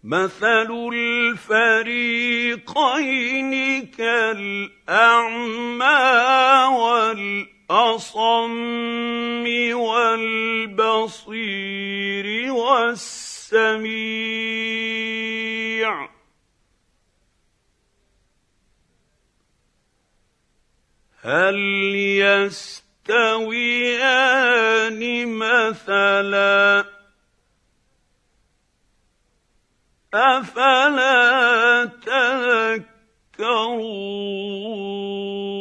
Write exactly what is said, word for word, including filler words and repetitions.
مَثَلُ الْفَرِيقَيْنِ كَالْأَعْمَىٰ وَالْأَصَمِّ وَالْبَصِيرِ وَالسَّمِيعِ ۚ هَلْ يَسْتَوِيَانِ مَثَلًا ۚ أَفَلَا تَذَكَّرُونَ